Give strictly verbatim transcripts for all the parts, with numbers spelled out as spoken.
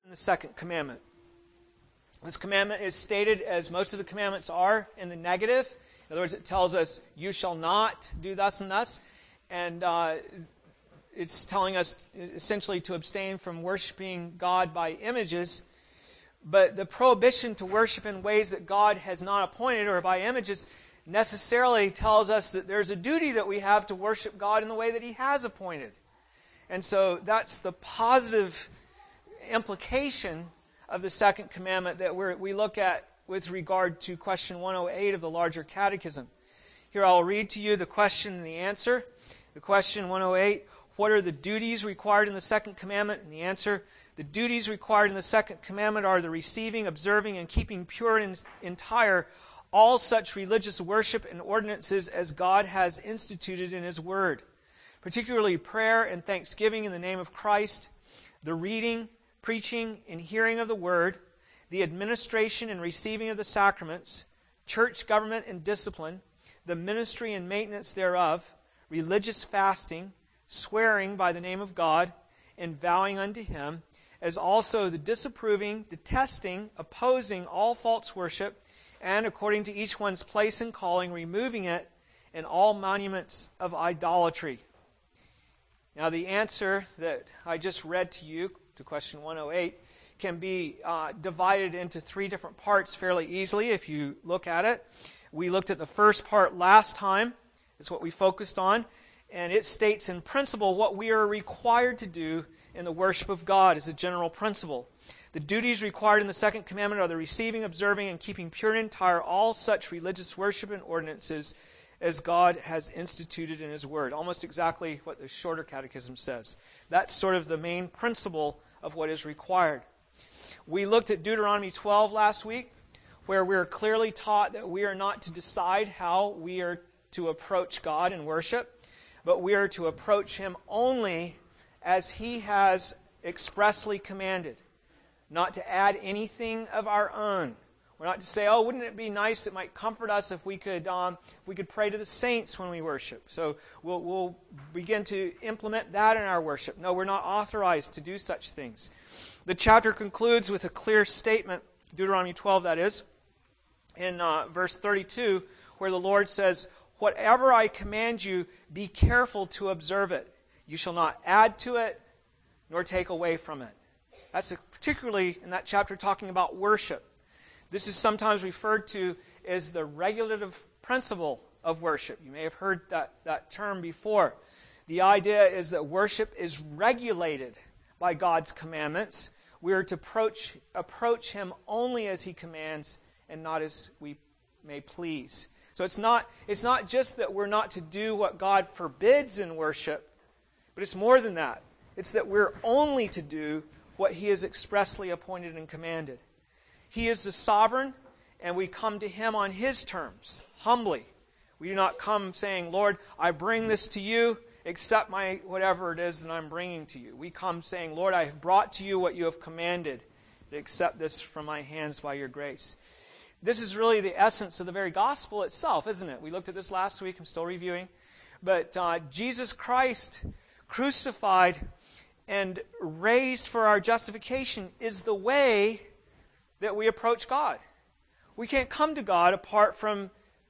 The second commandment. This commandment is stated, as most of the commandments are, in the negative. In other words, it tells us, you shall not do thus and thus. And uh, it's telling us essentially to abstain from worshiping God by images. But the prohibition to worship in ways that God has not appointed or by images necessarily tells us that there's a duty that we have to worship God in the way that He has appointed. And so that's the positive implication of the second commandment that we're, we look at with regard to question one oh eight of the larger catechism. Here I'll read to you the question and the answer. The question one oh eight, what are the duties required in the second commandment? And the answer, the duties required in the second commandment are the receiving, observing, and keeping pure and entire all such religious worship and ordinances as God has instituted in His Word, particularly prayer and thanksgiving in the name of Christ, the reading, preaching and hearing of the Word, the administration and receiving of the sacraments, church government and discipline, the ministry and maintenance thereof, religious fasting, swearing by the name of God, and vowing unto Him, as also the disapproving, detesting, opposing all false worship, and according to each one's place and calling, removing it, and all monuments of idolatry. Now the answer that I just read to you to question one oh eight can be uh, divided into three different parts fairly easily if you look at it. We looked at the first part last time. It's what we focused on. And it states in principle what we are required to do in the worship of God as a general principle. The duties required in the second commandment are the receiving, observing, and keeping pure and entire all such religious worship and ordinances as God has instituted in His Word. Almost exactly what the shorter catechism says. That's sort of the main principle of what is required. We looked at Deuteronomy twelve last week, where we are clearly taught that we are not to decide how we are to approach God in worship, but we are to approach Him only as He has expressly commanded, not to add anything of our own. We're not to say, oh, wouldn't it be nice, it might comfort us if we could um, if we could pray to the saints when we worship. So we'll, we'll begin to implement that in our worship. No, we're not authorized to do such things. The chapter concludes with a clear statement, Deuteronomy twelve that is, in uh, verse thirty-two, where the Lord says, whatever I command you, be careful to observe it. You shall not add to it, nor take away from it. That's particularly in that chapter talking about worship. This is sometimes referred to as the regulative principle of worship. You may have heard that, that term before. The idea is that worship is regulated by God's commandments. We are to approach, approach Him only as He commands and not as we may please. So it's not, it's not just that we're not to do what God forbids in worship, but it's more than that. It's that we're only to do what He has expressly appointed and commanded. He is the sovereign, and we come to Him on His terms, humbly. We do not come saying, Lord, I bring this to you, accept my whatever it is that I'm bringing to you. We come saying, Lord, I have brought to you what you have commanded. Accept this from my hands by your grace. This is really the essence of the very gospel itself, isn't it? We looked at this last week. I'm still reviewing. But uh, Jesus Christ, crucified and raised for our justification, is the way that we approach God. We can't come to God apart from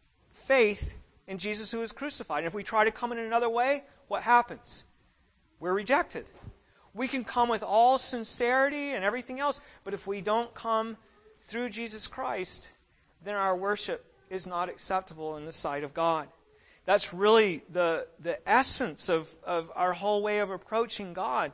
faith in Jesus who is crucified. And if we try to come in another way, what happens? We're rejected. We can come with all sincerity and everything else, but if we don't come through Jesus Christ, then our worship is not acceptable in the sight of God. That's really the, the essence of, of our whole way of approaching God.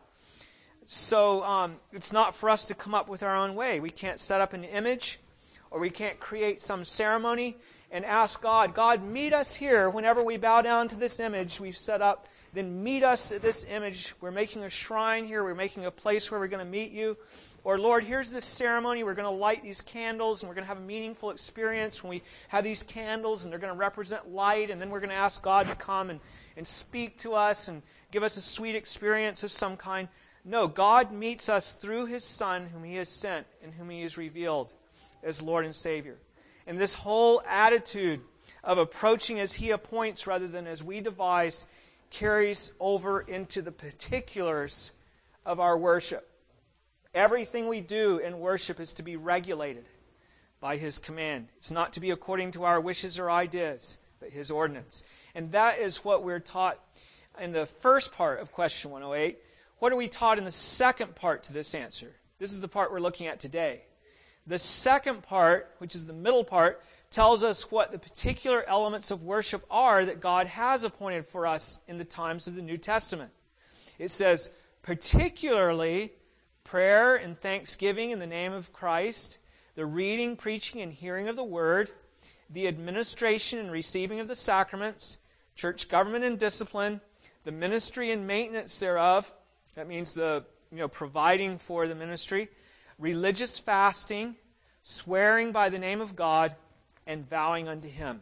So um, it's not for us to come up with our own way. We can't set up an image, or we can't create some ceremony and ask God, God, meet us here. Whenever we bow down to this image we've set up, then meet us at this image. We're making a shrine here. We're making a place where we're going to meet you. Or, Lord, here's this ceremony. We're going to light these candles, and we're going to have a meaningful experience when we have these candles, and they're going to represent light, and then we're going to ask God to come and, and speak to us and give us a sweet experience of some kind. No, God meets us through His Son, whom He has sent and whom He has revealed as Lord and Savior. And this whole attitude of approaching as He appoints rather than as we devise carries over into the particulars of our worship. Everything we do in worship is to be regulated by His command. It's not to be according to our wishes or ideas, but His ordinance. And that is what we're taught in the first part of question one oh eight. What are we taught in the second part to this answer? This is the part we're looking at today. The second part, which is the middle part, tells us what the particular elements of worship are that God has appointed for us in the times of the New Testament. It says, particularly prayer and thanksgiving in the name of Christ, the reading, preaching, and hearing of the Word, the administration and receiving of the sacraments, church government and discipline, the ministry and maintenance thereof, that means the you know providing for the ministry, religious fasting, swearing by the name of God, and vowing unto Him.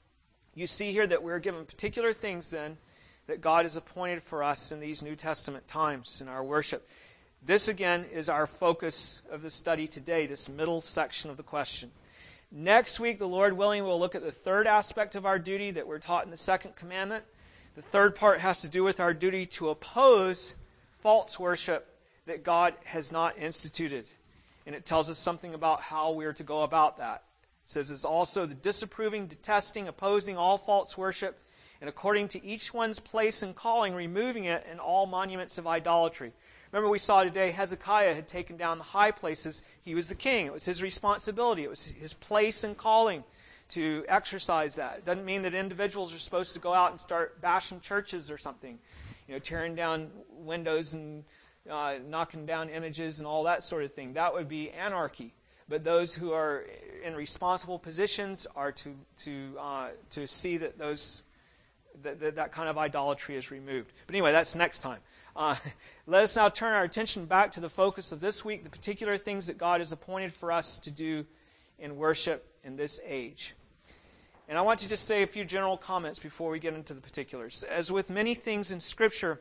You see here that we're given particular things then that God has appointed for us in these New Testament times in our worship. This again is our focus of the study today, this middle section of the question. Next week, the Lord willing, we'll look at the third aspect of our duty that we're taught in the second commandment. The third part has to do with our duty to oppose false worship that God has not instituted. And it tells us something about how we are to go about that. It says it's also the disapproving, detesting, opposing all false worship, and according to each one's place and calling, removing it and all monuments of idolatry. Remember we saw today Hezekiah had taken down the high places. He was the king. It was his responsibility. It was his place and calling to exercise that. It doesn't mean that individuals are supposed to go out and start bashing churches or something. You know, tearing down windows and uh, knocking down images and all that sort of thing. That would be anarchy. But those who are in responsible positions are to to uh, to see that those that, that that kind of idolatry is removed. But anyway, that's next time. Uh, let us now turn our attention back to the focus of this week, the particular things that God has appointed for us to do in worship in this age. And I want to just say a few general comments before we get into the particulars. As with many things in Scripture,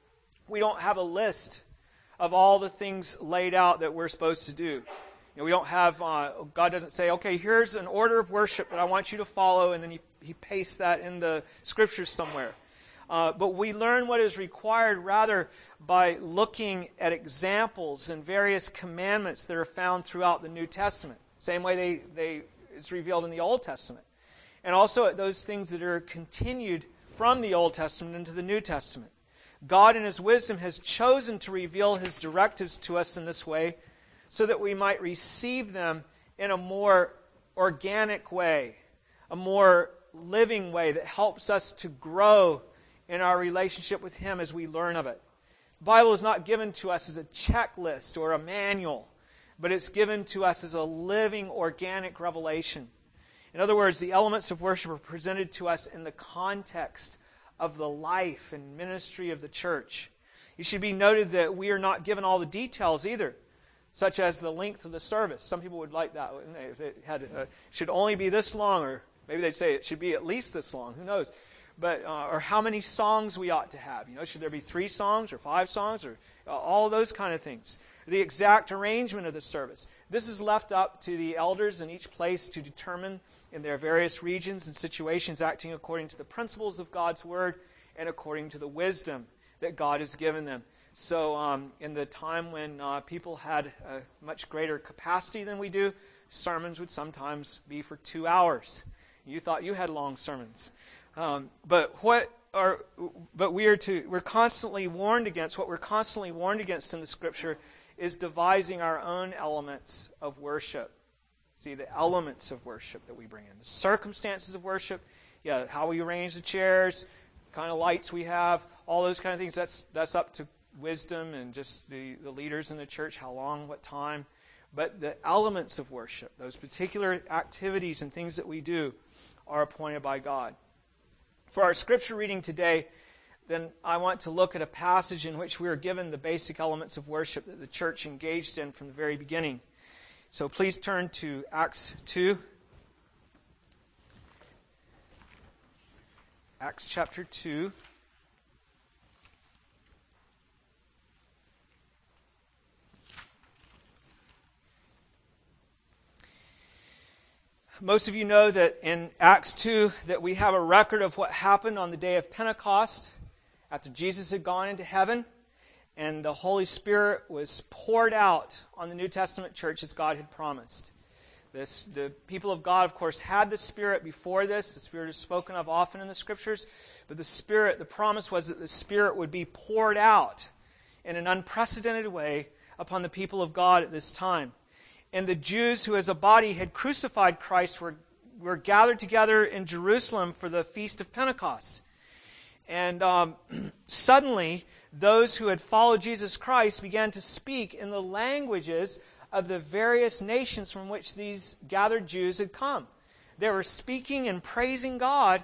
we don't have a list of all the things laid out that we're supposed to do. You know, we don't have, uh, God doesn't say, okay, here's an order of worship that I want you to follow, and then he, he pastes that in the Scriptures somewhere. Uh, but we learn what is required rather by looking at examples and various commandments that are found throughout the New Testament. Same way they, they it's revealed in the Old Testament. And also at those things that are continued from the Old Testament into the New Testament. God in His wisdom has chosen to reveal His directives to us in this way so that we might receive them in a more organic way, a more living way that helps us to grow in our relationship with Him as we learn of it. The Bible is not given to us as a checklist or a manual, but it's given to us as a living, organic revelation. In other words, the elements of worship are presented to us in the context of the life and ministry of the church. It should be noted that we are not given all the details either, such as the length of the service. Some people would like that, wouldn't they? If it had, uh, should only be this long, or maybe they'd say it should be at least this long. Who knows? But uh, or how many songs we ought to have. You know, should there be three songs or five songs or uh, all those kind of things? The exact arrangement of the service. This is left up to the elders in each place to determine in their various regions and situations, acting according to the principles of God's Word and according to the wisdom that God has given them. So um, in the time when uh, people had a much greater capacity than we do, sermons would sometimes be for two hours. You thought you had long sermons. Um, but what are but we are to we're constantly warned against what we're constantly warned against in the Scripture is devising our own elements of worship. See, the elements of worship that we bring in. The circumstances of worship, yeah, how we arrange the chairs, kind of lights we have, all those kind of things, that's that's up to wisdom and just the, the leaders in the church, how long, what time. But the elements of worship, those particular activities and things that we do, are appointed by God. For our scripture reading today, then I want to look at a passage in which we are given the basic elements of worship that the church engaged in from the very beginning. So please turn to Acts two. Acts chapter two. Most of you know that in Acts two that we have a record of what happened on the day of Pentecost after Jesus had gone into heaven. and the Holy Spirit was poured out on the New Testament church as God had promised. This, the people of God, of course, had the Spirit before this. The Spirit is spoken of often in the Scriptures. But the Spirit, the promise was that the Spirit would be poured out in an unprecedented way upon the people of God at this time. And the Jews who as a body had crucified Christ were, were gathered together in Jerusalem for the Feast of Pentecost. And um, suddenly, those who had followed Jesus Christ began to speak in the languages of the various nations from which these gathered Jews had come. They were speaking and praising God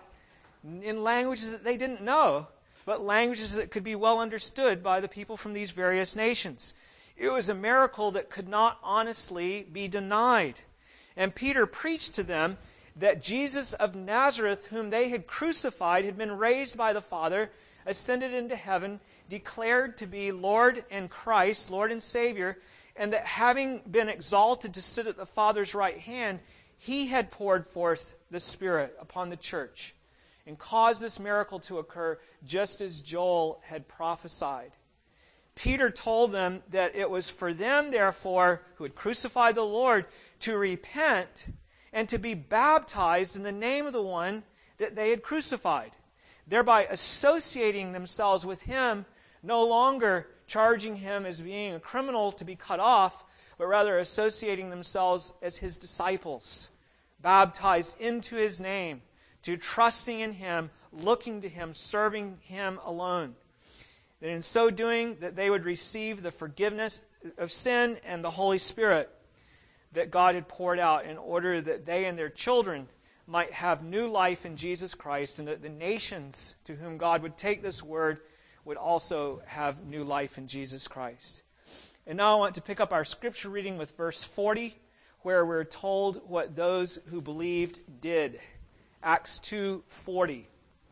in languages that they didn't know, but languages that could be well understood by the people from these various nations. It was a miracle that could not honestly be denied. And Peter preached to them that Jesus of Nazareth, whom they had crucified, had been raised by the Father, ascended into heaven, declared to be Lord and Christ, Lord and Savior, and that having been exalted to sit at the Father's right hand, He had poured forth the Spirit upon the church and caused this miracle to occur just as Joel had prophesied. Peter told them that it was for them, therefore, who had crucified the Lord, to repent and to be baptized in the name of the one that they had crucified, thereby associating themselves with Him, no longer charging Him as being a criminal to be cut off, but rather associating themselves as His disciples, baptized into His name, to trusting in Him, looking to Him, serving Him alone. That in so doing, that they would receive the forgiveness of sin and the Holy Spirit that God had poured out in order that they and their children might have new life in Jesus Christ, and that the nations to whom God would take this word would also have new life in Jesus Christ. And now I want to pick up our scripture reading with verse forty, where we're told what those who believed did. Acts two forty.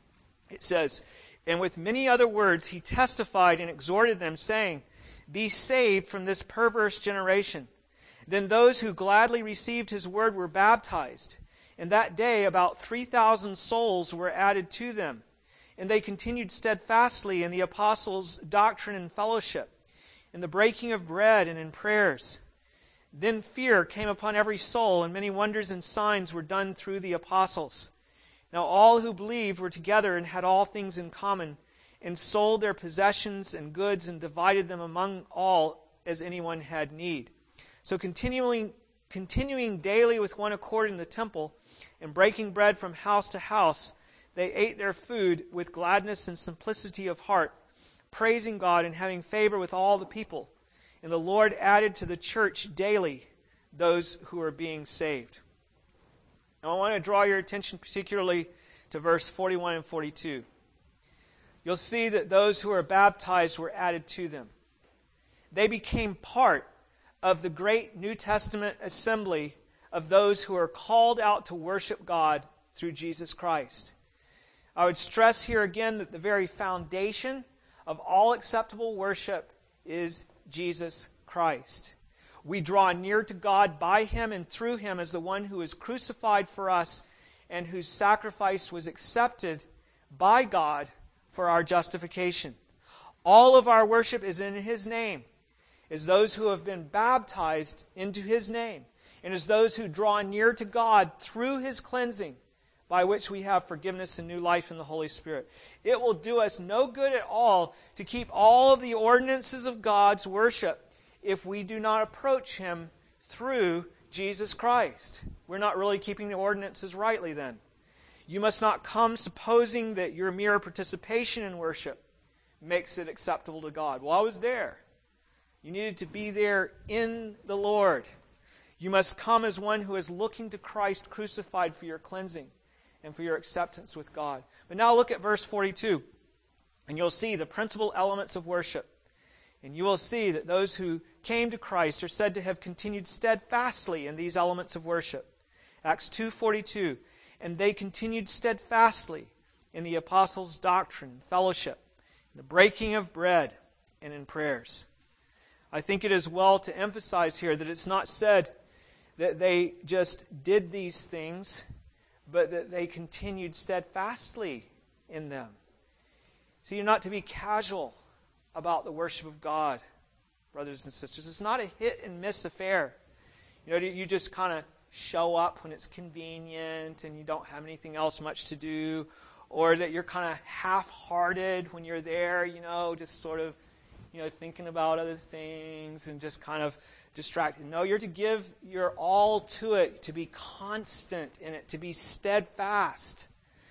It says, "And with many other words he testified and exhorted them, saying, Be saved from this perverse generation. Then those who gladly received his word were baptized. And that day about three thousand souls were added to them. And they continued steadfastly in the apostles' doctrine and fellowship, in the breaking of bread and in prayers. Then fear came upon every soul, and many wonders and signs were done through the apostles. Now all who believed were together and had all things in common, and sold their possessions and goods and divided them among all as anyone had need. So continuing, continuing daily with one accord in the temple, and breaking bread from house to house, they ate their food with gladness and simplicity of heart, praising God and having favor with all the people. And the Lord added to the church daily those who were being saved." Now I want to draw your attention particularly to verse forty-one and forty-two. You'll see that those who were baptized were added to them. They became part of the great New Testament assembly of those who are called out to worship God through Jesus Christ. I would stress here again that the very foundation of all acceptable worship is Jesus Christ. We draw near to God by Him and through Him as the one who is crucified for us and whose sacrifice was accepted by God for our justification. All of our worship is in His name, as those who have been baptized into His name, and as those who draw near to God through His cleansing, by which we have forgiveness and new life in the Holy Spirit. It will do us no good at all to keep all of the ordinances of God's worship if we do not approach Him through Jesus Christ. We're not really keeping the ordinances rightly then. You must not come supposing that your mere participation in worship makes it acceptable to God. Well, I was there. You needed to be there in the Lord. You must come as one who is looking to Christ crucified for your cleansing and for your acceptance with God. But now look at verse forty-two, and you'll see the principal elements of worship. And you will see that those who came to Christ are said to have continued steadfastly in these elements of worship. Acts two forty-two, "And they continued steadfastly in the apostles' doctrine, fellowship, in the breaking of bread, and in prayers." I think it is well to emphasize here that it's not said that they just did these things, but that they continued steadfastly in them. So you're not to be casual about the worship of God, brothers and sisters. It's not a hit and miss affair. You know, you just kind of show up when it's convenient and you don't have anything else much to do, or that you're kind of half-hearted when you're there, you know, just sort of, you know, thinking about other things and just kind of distracted. No, you're to give your all to it, to be constant in it, to be steadfast.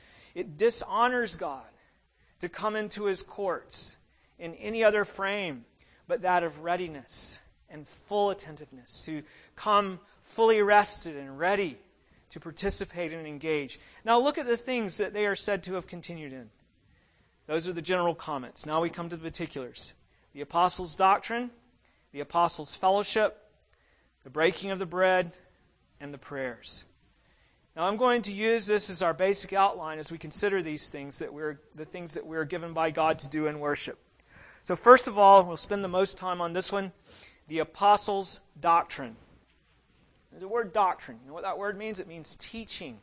It dishonors God to come into His courts in any other frame but that of readiness and full attentiveness, to come fully rested and ready to participate and engage. Now look at the things that they are said to have continued in. Those are the general comments. Now we come to the particulars. The apostles' doctrine, the apostles' fellowship, the breaking of the bread, and the prayers. Now I'm going to use this as our basic outline as we consider these things, that we're the things that we're given by God to do in worship. So first of all, we'll spend the most time on this one, the apostles' doctrine. There's a word doctrine. You know what that word means? It means teaching.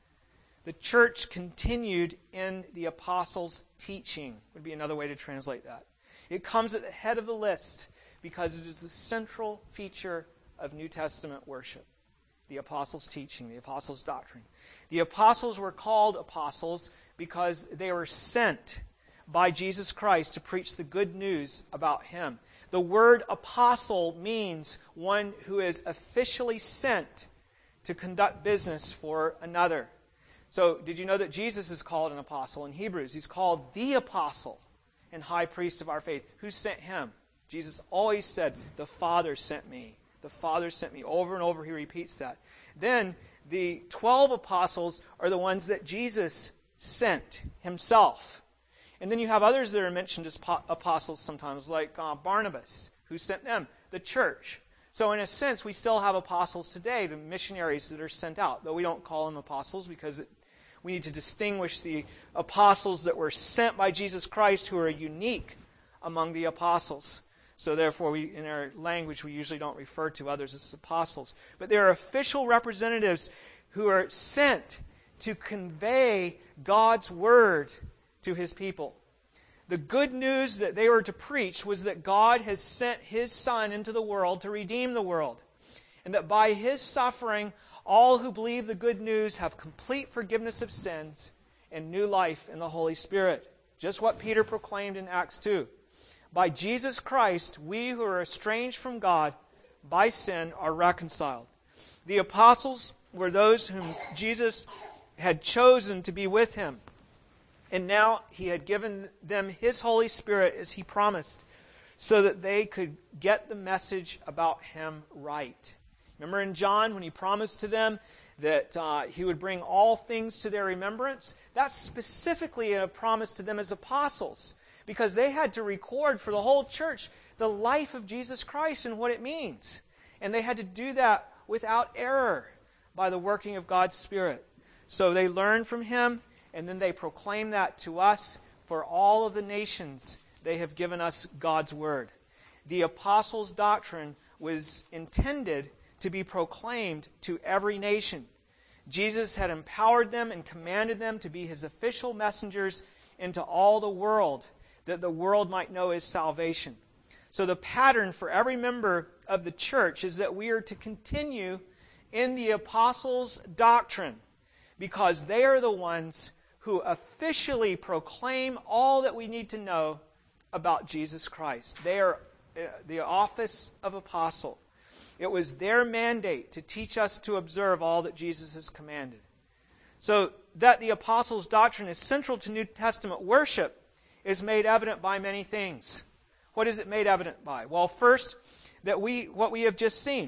The church continued in the apostles' teaching, would be another way to translate that. It comes at the head of the list because it is the central feature of New Testament worship. The apostles' teaching, the apostles' doctrine. The apostles were called apostles because they were sent by Jesus Christ to preach the good news about Him. The word apostle means one who is officially sent to conduct business for another. So, did you know that Jesus is called an apostle in Hebrews? He's called the apostle and high priest of our faith. Who sent Him? Jesus always said, the Father sent me. The Father sent me. Over and over He repeats that. Then, the twelve apostles are the ones that Jesus sent Himself. And then you have others that are mentioned as apostles sometimes, like uh, Barnabas, who sent them, the church. So in a sense, we still have apostles today, the missionaries that are sent out, though we don't call them apostles because it, we need to distinguish the apostles that were sent by Jesus Christ, who are unique among the apostles. So therefore, we, in our language, we usually don't refer to others as apostles. But they are official representatives who are sent to convey God's word to His people. The good news that they were to preach was that God has sent His Son into the world to redeem the world, and that by His suffering, all who believe the good news have complete forgiveness of sins and new life in the Holy Spirit. Just what Peter proclaimed in Acts two. By Jesus Christ, we who are estranged from God by sin are reconciled. The apostles were those whom Jesus had chosen to be with Him. And now He had given them His Holy Spirit as He promised, so that they could get the message about Him right. Remember in John when He promised to them that uh, He would bring all things to their remembrance? That's specifically a promise to them as apostles, because they had to record for the whole church the life of Jesus Christ and what it means. And they had to do that without error by the working of God's Spirit. So they learned from Him, and then they proclaim that to us. For all of the nations, they have given us God's Word. The apostles' doctrine was intended to be proclaimed to every nation. Jesus had empowered them and commanded them to be His official messengers into all the world, that the world might know His salvation. So the pattern for every member of the church is that we are to continue in the apostles' doctrine, because they are the ones who officially proclaim all that we need to know about Jesus Christ. They are the office of apostle. It was their mandate to teach us to observe all that Jesus has commanded. So that the apostles' doctrine is central to New Testament worship is made evident by many things. What is it made evident by? Well, first, that we what we have just seen.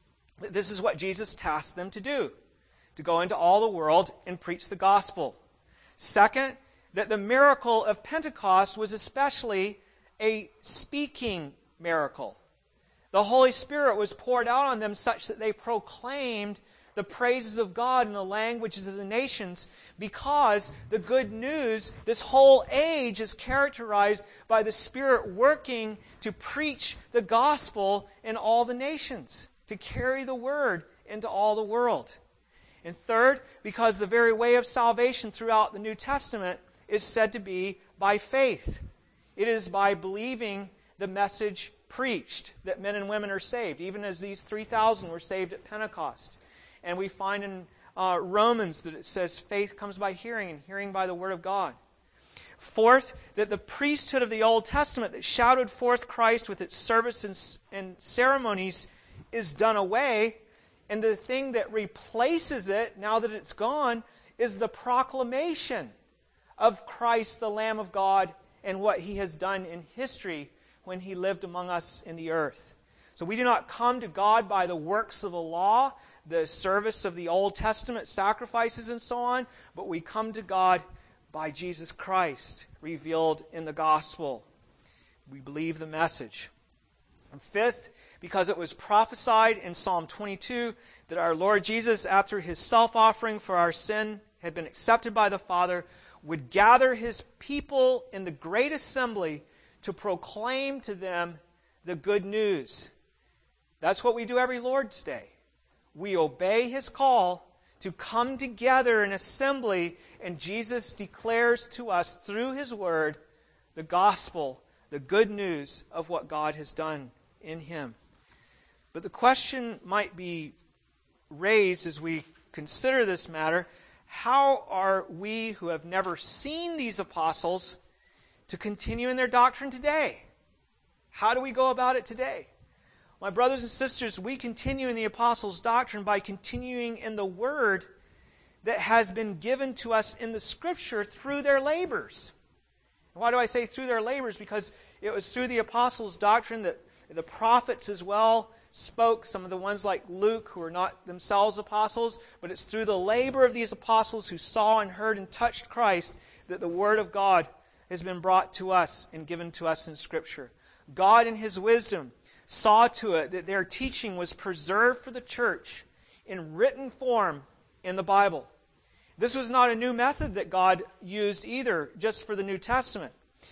This is what Jesus tasked them to do, to go into all the world and preach the gospel. Second, that the miracle of Pentecost was especially a speaking miracle. The Holy Spirit was poured out on them such that they proclaimed the praises of God in the languages of the nations, because the good news, this whole age, is characterized by the Spirit working to preach the gospel in all the nations, to carry the word into all the world. And third, because the very way of salvation throughout the New Testament is said to be by faith. It is by believing the message preached that men and women are saved, even as these three thousand were saved at Pentecost. And we find in uh, Romans that it says faith comes by hearing, and hearing by the Word of God. Fourth, that the priesthood of the Old Testament that shouted forth Christ with its service and, and ceremonies is done away, and the thing that replaces it, now that it's gone, is the proclamation of Christ, the Lamb of God, and what He has done in history when He lived among us in the earth. So we do not come to God by the works of the law, the service of the Old Testament sacrifices and so on, but we come to God by Jesus Christ, revealed in the gospel. We believe the message. And fifth, because it was prophesied in Psalm twenty-two that our Lord Jesus, after His self-offering for our sin had been accepted by the Father, would gather His people in the great assembly to proclaim to them the good news. That's what we do every Lord's Day. We obey His call to come together in assembly, and Jesus declares to us through His Word the gospel, the good news of what God has done in Him. But the question might be raised as we consider this matter: how are we who have never seen these apostles to continue in their doctrine today? How do we go about it today? My brothers and sisters, we continue in the apostles' doctrine by continuing in the Word that has been given to us in the Scripture through their labors. Why do I say through their labors? Because it was through the apostles' doctrine that the prophets as well spoke, some of the ones like Luke, who are not themselves apostles, but it's through the labor of these apostles who saw and heard and touched Christ that the Word of God has been brought to us and given to us in Scripture. God in His wisdom saw to it that their teaching was preserved for the church in written form in the Bible. This was not a new method that God used either, just for the New Testament.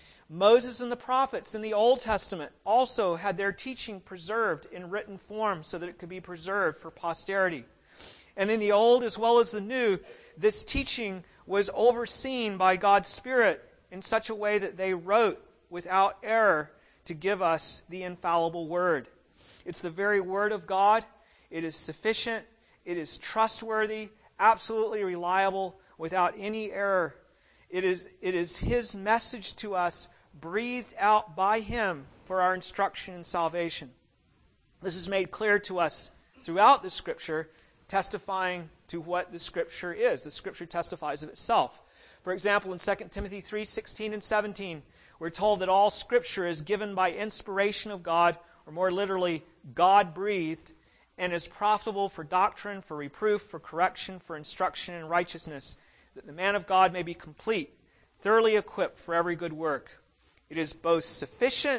Moses and the prophets in the Old Testament also had their teaching preserved in written form so that it could be preserved for posterity. And in the Old as well as the New, this teaching was overseen by God's Spirit in such a way that they wrote without error to give us the infallible Word. It's the very Word of God. It is sufficient. It is trustworthy, absolutely reliable, without any error. It is, it is His message to us, breathed out by Him for our instruction and salvation. This is made clear to us throughout the Scripture, testifying to what the Scripture is. The Scripture testifies of itself. For example, in Second Timothy three sixteen and seventeen, we're told that all Scripture is given by inspiration of God, or more literally, God-breathed, and is profitable for doctrine, for reproof, for correction, for instruction in righteousness, that the man of God may be complete, thoroughly equipped for every good work. It is both sufficient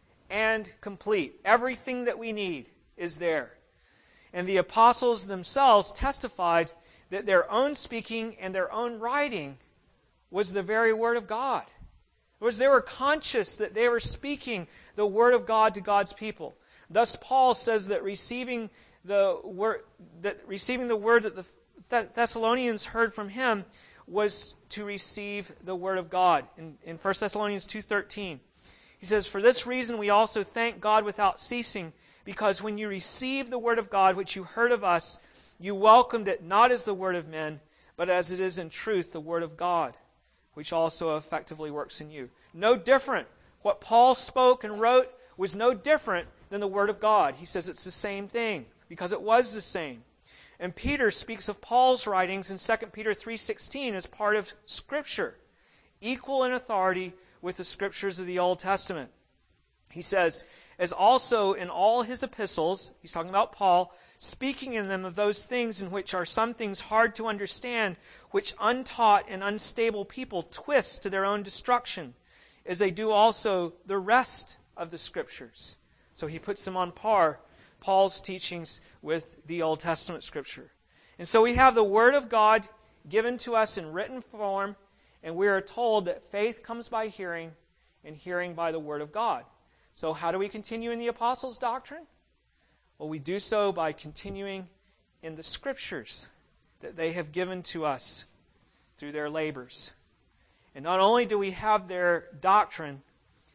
and complete. Everything that we need is there. And the apostles themselves testified that their own speaking and their own writing was the very Word of God. In other words, they were conscious that they were speaking the Word of God to God's people. Thus, Paul says that receiving the word that receiving the word that the Thessalonians heard from him was to receive the Word of God. In, in First Thessalonians two thirteen, he says, "For this reason we also thank God without ceasing, because when you received the Word of God which you heard of us, you welcomed it not as the word of men, but as it is in truth the Word of God, which also effectively works in you." No different. What Paul spoke and wrote was no different than the Word of God. He says it's the same thing, because it was the same. And Peter speaks of Paul's writings in Second Peter three sixteen as part of Scripture, equal in authority with the Scriptures of the Old Testament. He says, "As also in all his epistles," he's talking about Paul, "speaking in them of those things in which are some things hard to understand, which untaught and unstable people twist to their own destruction, as they do also the rest of the Scriptures." So he puts them on par, Paul's teachings with the Old Testament Scripture. And so we have the Word of God given to us in written form, and we are told that faith comes by hearing, and hearing by the Word of God. So how do we continue in the apostles' doctrine? Well, we do so by continuing in the Scriptures that they have given to us through their labors. And not only do we have their doctrine,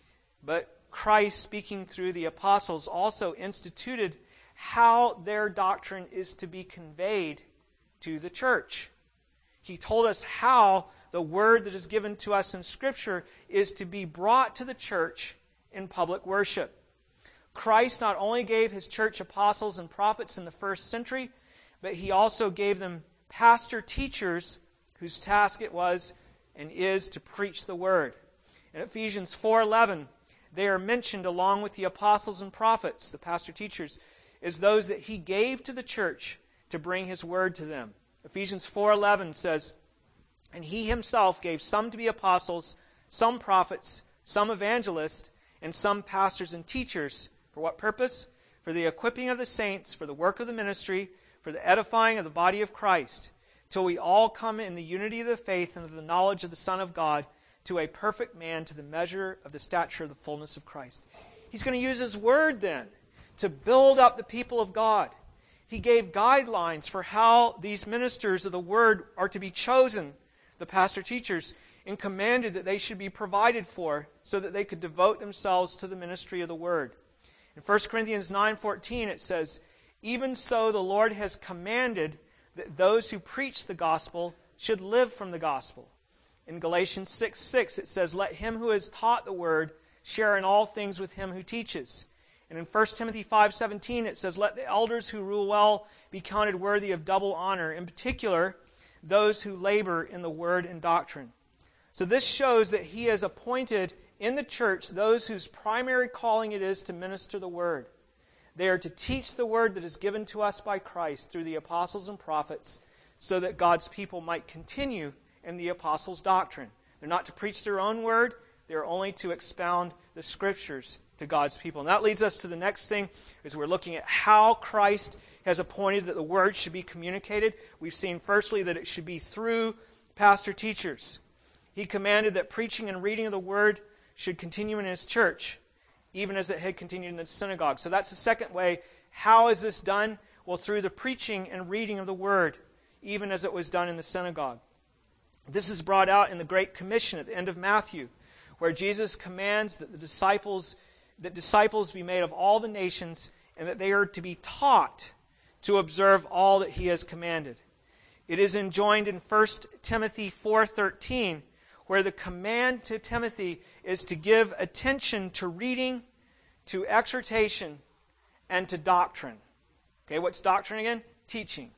But Christ, speaking through the apostles, also instituted how their doctrine is to be conveyed to the church. He told us how the word that is given to us in Scripture is to be brought to the church in public worship. Christ not only gave his church apostles and prophets in the first century, but he also gave them pastor teachers whose task it was and is to preach the word. In Ephesians four eleven, they are mentioned along with the apostles and prophets, the pastor teachers, as those that he gave to the church to bring his word to them. Ephesians four eleven says, "And he himself gave some to be apostles, some prophets, some evangelists, and some pastors and teachers." For what purpose? For the equipping of the saints, for the work of the ministry, for the edifying of the body of Christ, till we all come in the unity of the faith and of the knowledge of the Son of God, to a perfect man, to the measure of the stature of the fullness of Christ. He's going to use his word then to build up the people of God. He gave guidelines for how these ministers of the word are to be chosen, the pastor teachers, and commanded that they should be provided for so that they could devote themselves to the ministry of the word. In First Corinthians nine fourteen it says, "Even so the Lord has commanded that those who preach the gospel should live from the gospel." In Galatians six six it says, "Let him who has taught the word share in all things with him who teaches." And in First Timothy five seventeen it says, "Let the elders who rule well be counted worthy of double honor, in particular those who labor in the word and doctrine." So this shows that he has appointed in the church those whose primary calling it is to minister the word. They are to teach the word that is given to us by Christ through the apostles and prophets, so that God's people might continue in the apostles' doctrine. They're not to preach their own word. They're only to expound the Scriptures to God's people. And that leads us to the next thing, is we're looking at how Christ has appointed that the word should be communicated. We've seen firstly that it should be through pastor teachers. He commanded that preaching and reading of the word should continue in his church, even as it had continued in the synagogue. So that's the second way. How is this done? Well, through the preaching and reading of the word, even as it was done in the synagogue. This is brought out in the Great Commission at the end of Matthew, where Jesus commands that the disciples, that disciples be made of all the nations, and that they are to be taught to observe all that he has commanded. It is enjoined in First Timothy four thirteen, where the command to Timothy is to give attention to reading, to exhortation, and to doctrine. Okay, what's doctrine again? Teaching.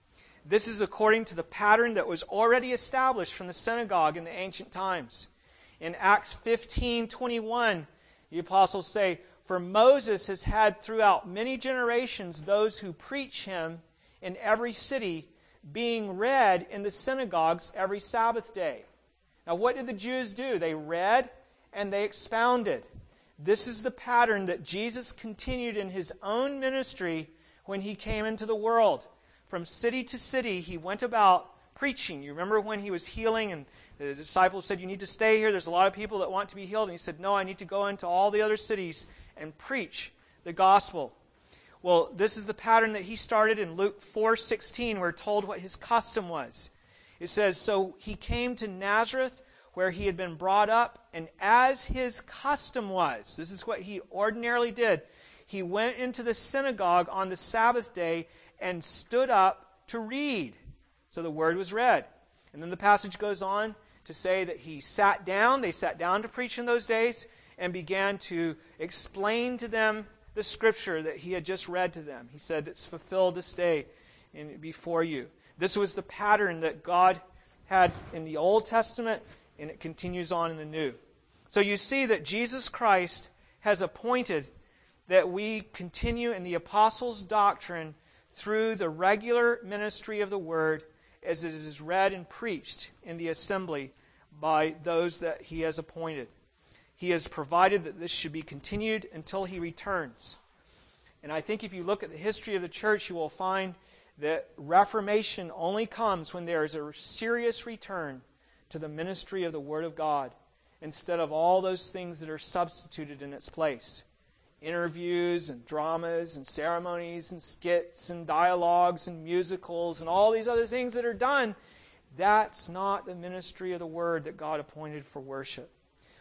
This is according to the pattern that was already established from the synagogue in the ancient times. In Acts fifteen twenty-one, the apostles say, "For Moses has had throughout many generations those who preach him in every city, being read in the synagogues every Sabbath day." Now, what did the Jews do? They read and they expounded. This is the pattern that Jesus continued in his own ministry when he came into the world. From city to city, he went about preaching. You remember when he was healing and the disciples said, "You need to stay here. There's a lot of people that want to be healed." And he said, "No, I need to go into all the other cities and preach the gospel." Well, this is the pattern that he started in Luke four sixteen. We're told what his custom was. It says, "So he came to Nazareth, where he had been brought up, and as his custom was," this is what he ordinarily did, "he went into the synagogue on the Sabbath day and stood up to read." So the word was read. And then the passage goes on to say that he sat down, they sat down to preach in those days, and began to explain to them the Scripture that he had just read to them. He said, "It's fulfilled this day in, before you." This was the pattern that God had in the Old Testament, and it continues on in the New. So you see that Jesus Christ has appointed that we continue in the apostles' doctrine through the regular ministry of the Word as it is read and preached in the assembly by those that he has appointed. He has provided that this should be continued until he returns. And I think if you look at the history of the church, you will find that Reformation only comes when there is a serious return to the ministry of the Word of God, instead of all those things that are substituted in its place. Interviews and dramas and ceremonies and skits and dialogues and musicals and all these other things that are done. That's not the ministry of the Word that God appointed for worship.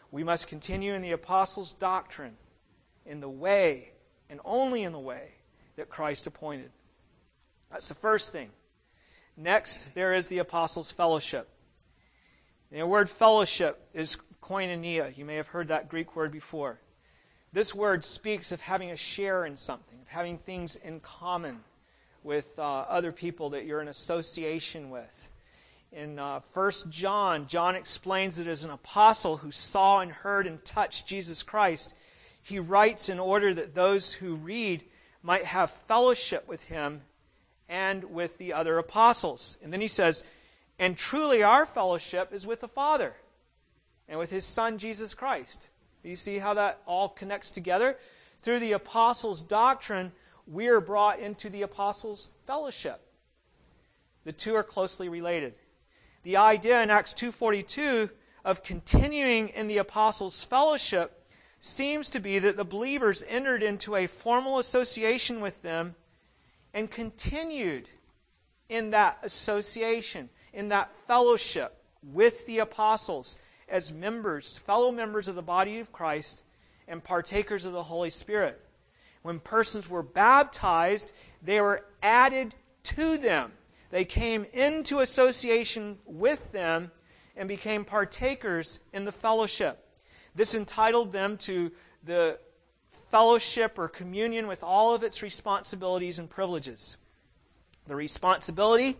We must continue in the apostles' doctrine, in the way, and only in the way that Christ appointed. That's the first thing. Next, there is the apostles' fellowship. The word fellowship is koinonia. You may have heard that Greek word before. This word speaks of having a share in something, of having things in common with uh, other people that you're in association with. In uh, First John, John explains that as an apostle who saw and heard and touched Jesus Christ, he writes in order that those who read might have fellowship with him and with the other apostles. And then he says, and truly our fellowship is with the Father and with his Son, Jesus Christ. Do you see how that all connects together? Through the apostles' doctrine, we are brought into the apostles' fellowship. The two are closely related. The idea in Acts two forty-two of continuing in the apostles' fellowship seems to be that the believers entered into a formal association with them and continued in that association, in that fellowship with the apostles as members, fellow members of the body of Christ and partakers of the Holy Spirit. When persons were baptized, they were added to them. They came into association with them and became partakers in the fellowship. This entitled them to the fellowship or communion with all of its responsibilities and privileges. The responsibility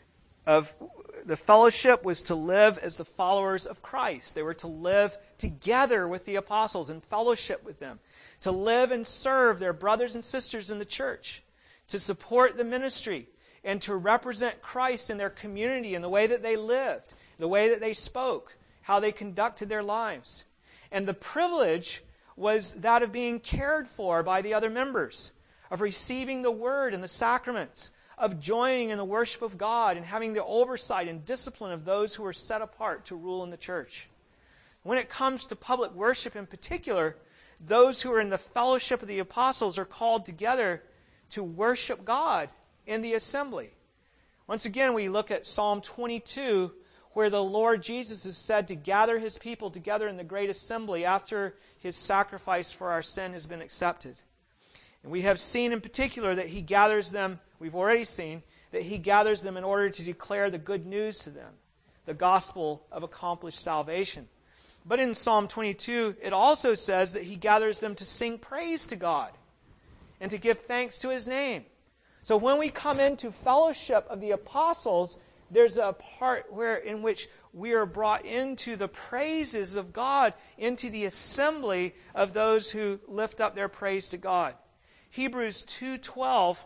of the fellowship was to live as the followers of Christ. They were to live together with the apostles and fellowship with them, to live and serve their brothers and sisters in the church, to support the ministry, and to represent Christ in their community in the way that they lived, the way that they spoke, how they conducted their lives. And the privilege was that of being cared for by the other members, of receiving the word and the sacraments, of joining in the worship of God and having the oversight and discipline of those who are set apart to rule in the church. When it comes to public worship in particular, those who are in the fellowship of the apostles are called together to worship God in the assembly. Once again, we look at Psalm twenty-two, where the Lord Jesus is said to gather his people together in the great assembly after his sacrifice for our sin has been accepted. And we have seen in particular that he gathers them, we've already seen, that he gathers them in order to declare the good news to them, the gospel of accomplished salvation. But in Psalm twenty-two, it also says that he gathers them to sing praise to God and to give thanks to his name. So when we come into fellowship of the apostles, there's a part where in which we are brought into the praises of God, into the assembly of those who lift up their praise to God. Hebrews two twelve,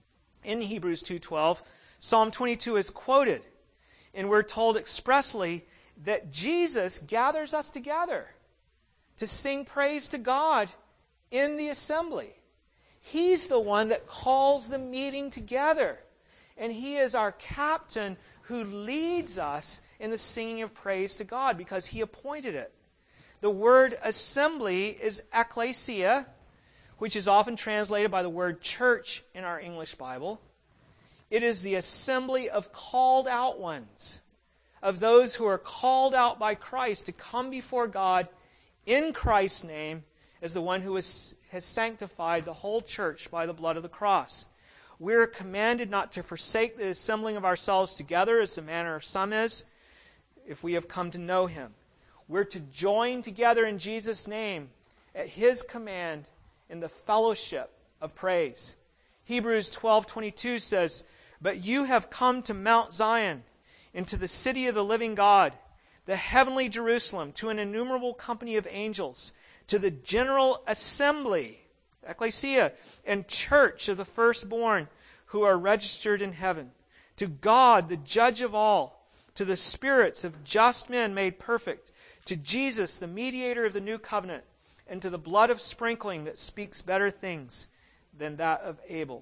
in Hebrews two twelve, Psalm twenty-two is quoted, and we're told expressly that Jesus gathers us together to sing praise to God in the assembly. He's the one that calls the meeting together, and He is our captain who leads us in the singing of praise to God because He appointed it. The word assembly is ekklesia, which is often translated by the word church in our English Bible. It is the assembly of called out ones, of those who are called out by Christ to come before God in Christ's name as the one who is, has sanctified the whole church by the blood of the cross. We are commanded not to forsake the assembling of ourselves together, as the manner of some is, if we have come to know Him. We're to join together in Jesus' name at His command in the fellowship of praise. Hebrews twelve twenty-two says, "But you have come to Mount Zion, into the city of the living God, the heavenly Jerusalem, to an innumerable company of angels, to the general assembly," ekklesia, "and church of the firstborn who are registered in heaven, to God, the judge of all, to the spirits of just men made perfect, to Jesus, the mediator of the new covenant, and to the blood of sprinkling that speaks better things than that of Abel."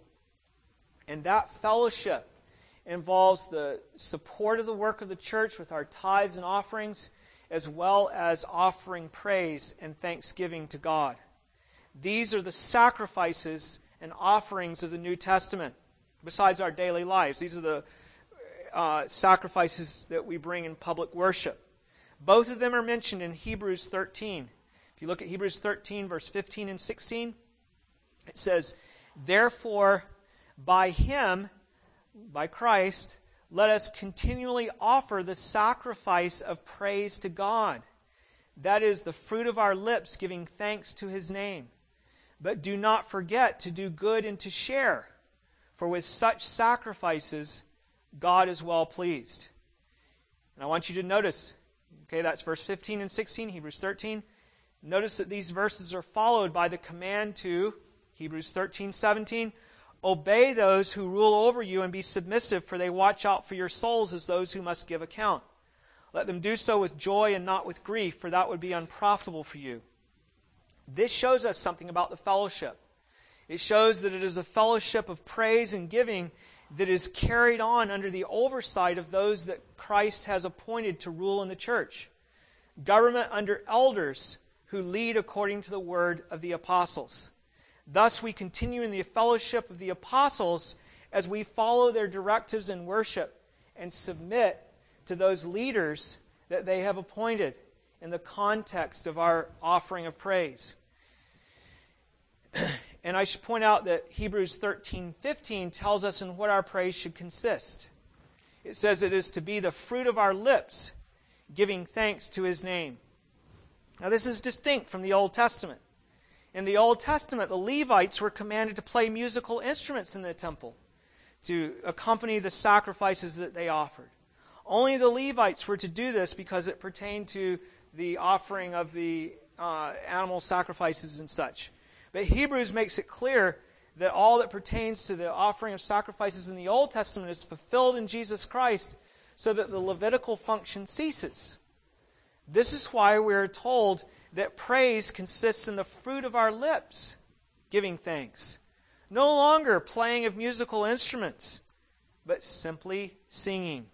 And that fellowship involves the support of the work of the church with our tithes and offerings, as well as offering praise and thanksgiving to God. These are the sacrifices and offerings of the New Testament, besides our daily lives. These are the uh, sacrifices that we bring in public worship. Both of them are mentioned in Hebrews thirteen. If you look at Hebrews thirteen, verse fifteen and sixteen, it says, "Therefore, by Him, by Christ, let us continually offer the sacrifice of praise to God. That is the fruit of our lips, giving thanks to His name. But do not forget to do good and to share, for with such sacrifices God is well pleased." And I want you to notice, okay, that's verse fifteen and sixteen, Hebrews thirteen. Notice that these verses are followed by the command to, Hebrews thirteen, seventeen, "Obey those who rule over you and be submissive, for they watch out for your souls as those who must give account. Let them do so with joy and not with grief, for that would be unprofitable for you." This shows us something about the fellowship. It shows that it is a fellowship of praise and giving that is carried on under the oversight of those that Christ has appointed to rule in the church. Government under elders who lead according to the word of the apostles. Thus we continue in the fellowship of the apostles as we follow their directives in worship and submit to those leaders that they have appointed in the context of our offering of praise. And I should point out that Hebrews thirteen fifteen tells us in what our praise should consist. It says it is to be the fruit of our lips, giving thanks to His name. Now this is distinct from the Old Testament. In the Old Testament, the Levites were commanded to play musical instruments in the temple to accompany the sacrifices that they offered. Only the Levites were to do this because it pertained to the offering of the uh, animal sacrifices and such. But Hebrews makes it clear that all that pertains to the offering of sacrifices in the Old Testament is fulfilled in Jesus Christ, so that the Levitical function ceases. This is why we are told that praise consists in the fruit of our lips, giving thanks. No longer playing of musical instruments, but simply singing.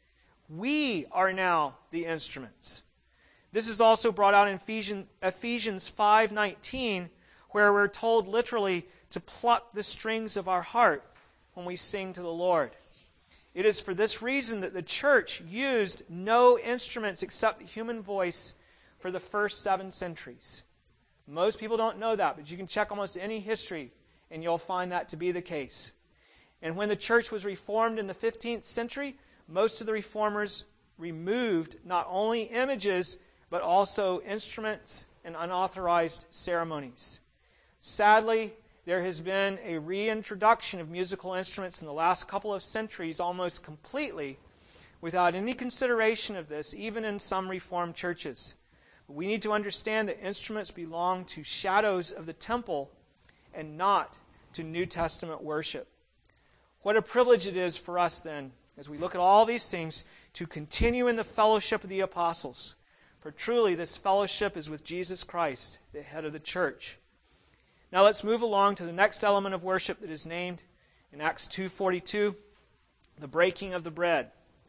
We are now the instruments. This is also brought out in Ephesians five nineteen, where we're told literally to pluck the strings of our heart when we sing to the Lord. It is for this reason that the church used no instruments except the human voice for the first seven centuries. Most people don't know that, but you can check almost any history and you'll find that to be the case. And when the church was reformed in the fifteenth century, most of the reformers removed not only images, but also instruments and unauthorized ceremonies. Sadly, there has been a reintroduction of musical instruments in the last couple of centuries almost completely without any consideration of this, even in some Reformed churches. But we need to understand that instruments belong to shadows of the temple and not to New Testament worship. What a privilege it is for us then, as we look at all these things, to continue in the fellowship of the apostles. For truly this fellowship is with Jesus Christ, the head of the church. Now let's move along to the next element of worship that is named in Acts two forty-two, the breaking of the bread.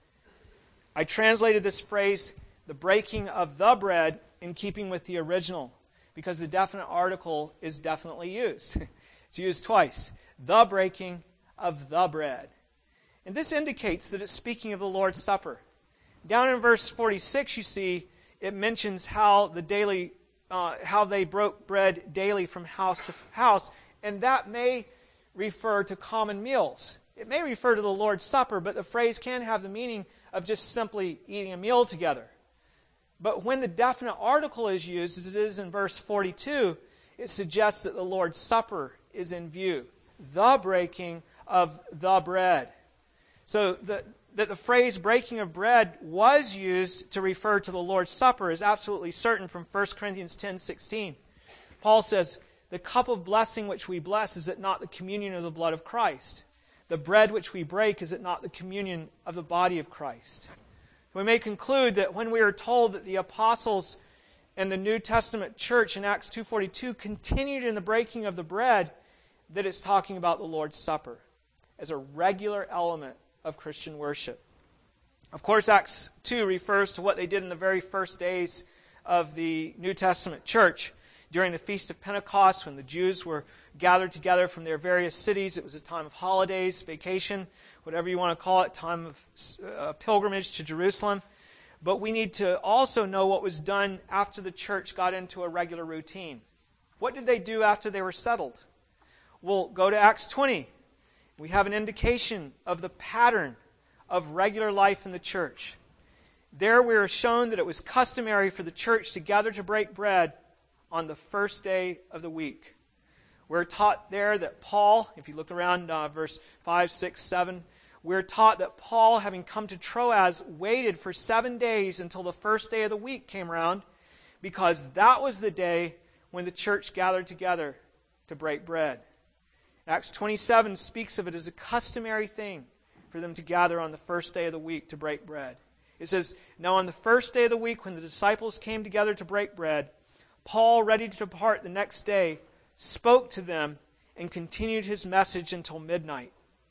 I translated this phrase, the breaking of the bread, in keeping with the original, because the definite article is definitely used. It's used twice. The breaking of the bread. And this indicates that it's speaking of the Lord's Supper. Down in verse forty-six, you see, it mentions how the daily Uh, how they broke bread daily from house to house, and that may refer to common meals. It may refer to the Lord's Supper, but the phrase can have the meaning of just simply eating a meal together. But when the definite article is used, as it is in verse forty-two, it suggests that the Lord's Supper is in view. The breaking of the bread. So the that the phrase breaking of bread was used to refer to the Lord's Supper is absolutely certain from First Corinthians ten sixteen. Paul says, "The cup of blessing which we bless, is it not the communion of the blood of Christ? The bread which we break, is it not the communion of the body of Christ?" We may conclude that when we are told that the apostles and the New Testament church in Acts two forty-two continued in the breaking of the bread, that it's talking about the Lord's Supper as a regular element of Christian worship. Of course, Acts two refers to what they did in the very first days of the New Testament church during the Feast of Pentecost, when the Jews were gathered together from their various cities. It was a time of holidays, vacation, whatever you want to call it, time of uh, pilgrimage to Jerusalem. But we need to also know what was done after the church got into a regular routine. What did they do after they were settled? We'll go to Acts twenty. We have an indication of the pattern of regular life in the church. There we are shown that it was customary for the church to gather to break bread on the first day of the week. We're taught there that Paul, if you look around uh, verse five, six, seven, we're taught that Paul, having come to Troas, waited for seven days until the first day of the week came around, because that was the day when the church gathered together to break bread. Acts twenty-seven speaks of it as a customary thing for them to gather on the first day of the week to break bread. It says, "Now on the first day of the week, when the disciples came together to break bread, Paul, ready to depart the next day, spoke to them and continued his message until midnight."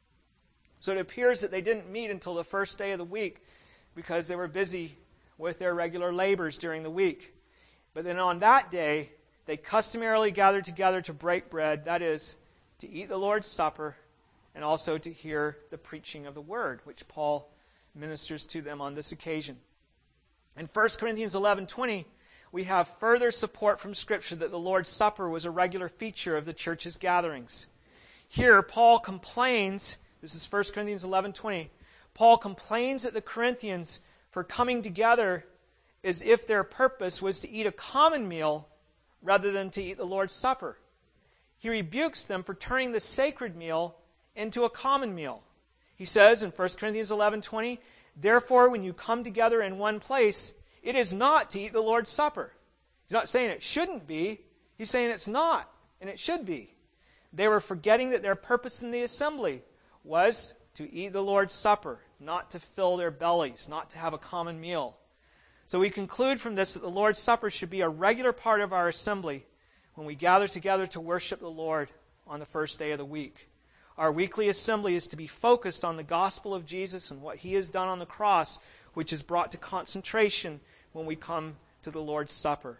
So it appears that they didn't meet until the first day of the week because they were busy with their regular labors during the week. But then on that day, they customarily gathered together to break bread, that is, to eat the Lord's Supper, and also to hear the preaching of the Word, which Paul ministers to them on this occasion. In First Corinthians eleven twenty, we have further support from Scripture that the Lord's Supper was a regular feature of the church's gatherings. Here, Paul complains, this is First Corinthians eleven twenty, Paul complains at the Corinthians for coming together as if their purpose was to eat a common meal rather than to eat the Lord's Supper. He rebukes them for turning the sacred meal into a common meal. He says in First Corinthians eleven twenty, "Therefore, when you come together in one place, it is not to eat the Lord's Supper." He's not saying it shouldn't be. He's saying it's not, and it should be. They were forgetting that their purpose in the assembly was to eat the Lord's Supper, not to fill their bellies, not to have a common meal. So we conclude from this that the Lord's Supper should be a regular part of our assembly when we gather together to worship the Lord on the first day of the week. Our weekly assembly is to be focused on the gospel of Jesus and what He has done on the cross, which is brought to concentration when we come to the Lord's Supper.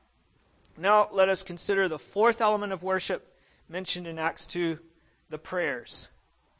Now let us consider the fourth element of worship mentioned in Acts two, the prayers.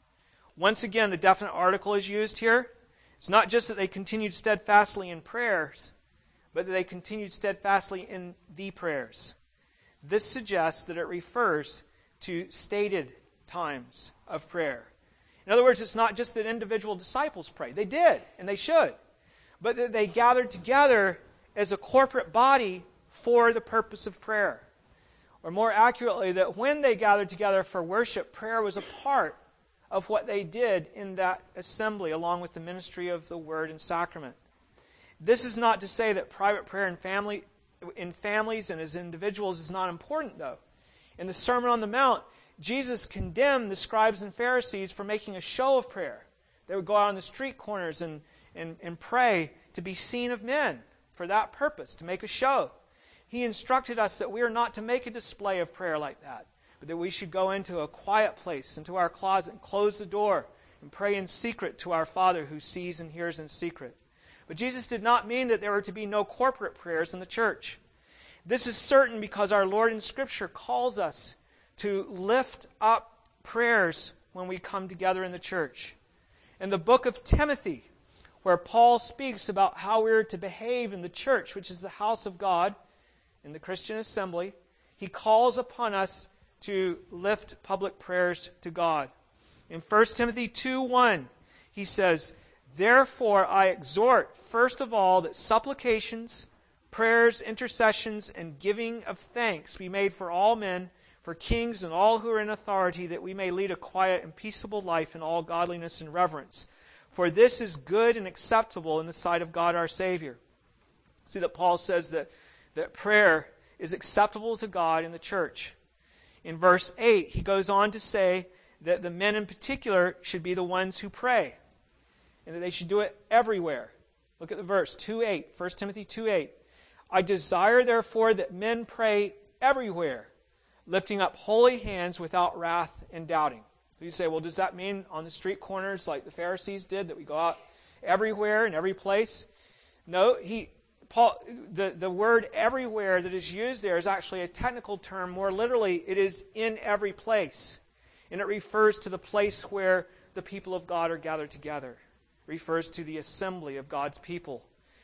Once again, the definite article is used here. It's not just that they continued steadfastly in prayers, but that they continued steadfastly in the prayers. This suggests that it refers to stated times of prayer. In other words, it's not just that individual disciples prayed. They did, and they should. But that they gathered together as a corporate body for the purpose of prayer. Or more accurately, that when they gathered together for worship, prayer was a part of what they did in that assembly, along with the ministry of the Word and Sacrament. This is not to say that private prayer in family, in families and as individuals is not important, though. In the Sermon on the Mount, Jesus condemned the scribes and Pharisees for making a show of prayer. They would go out on the street corners and, and, and pray to be seen of men for that purpose, to make a show. He instructed us that we are not to make a display of prayer like that, but that we should go into a quiet place, into our closet, and close the door and pray in secret to our Father who sees and hears in secret. But Jesus did not mean that there were to be no corporate prayers in the church. This is certain because our Lord in Scripture calls us to lift up prayers when we come together in the church. In the book of Timothy, where Paul speaks about how we are to behave in the church, which is the house of God, in the Christian assembly, he calls upon us to lift public prayers to God. In First Timothy two one, he says, "Therefore I exhort, first of all, that supplications, prayers, intercessions, and giving of thanks be made for all men, for kings and all who are in authority, that we may lead a quiet and peaceable life in all godliness and reverence. For this is good and acceptable in the sight of God our Savior." See that Paul says that, that prayer is acceptable to God in the church. In verse eight, he goes on to say that the men in particular should be the ones who pray, and that they should do it everywhere. Look at the verse, two eight, First Timothy two eight. "I desire therefore that men pray everywhere, lifting up holy hands without wrath and doubting." So you say, well, does that mean on the street corners like the Pharisees did, that we go out everywhere in every place? No, he Paul, the, the word everywhere that is used there is actually a technical term. More literally, it is in every place. And it refers to the place where the people of God are gathered together. It refers to the assembly of God's people.